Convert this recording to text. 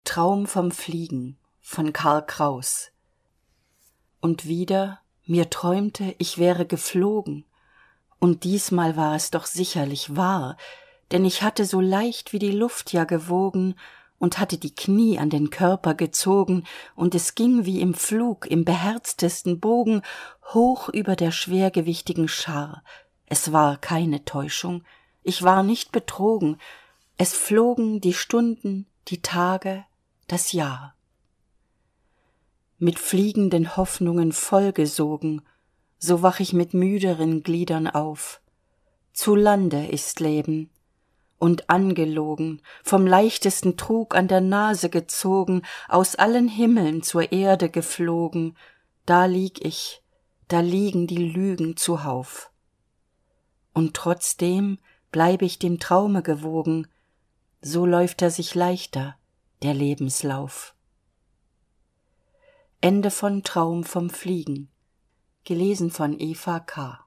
Traum vom Fliegen von Karl Kraus. Und wieder, mir träumte, ich wäre geflogen, und diesmal war es doch sicherlich wahr, denn ich hatte so leicht wie die Luft ja gewogen und hatte die Knie an den Körper gezogen, und es ging wie im Flug, im beherztesten Bogen, hoch über der schwergewichtigen Schar. Es war keine Täuschung, ich war nicht betrogen, es flogen die Stunden, die Tage, das Jahr. Mit fliegenden Hoffnungen vollgesogen, so wach ich mit müderen Gliedern auf. Zu Lande ist Leben, und angelogen, vom leichtesten Trug an der Nase gezogen, aus allen Himmeln zur Erde geflogen, da lieg ich, da liegen die Lügen zuhauf. Und trotzdem bleib ich dem Traume gewogen, so läuft er sich leichter, der Lebenslauf. Ende von Traum vom Fliegen. Gelesen von Eva K.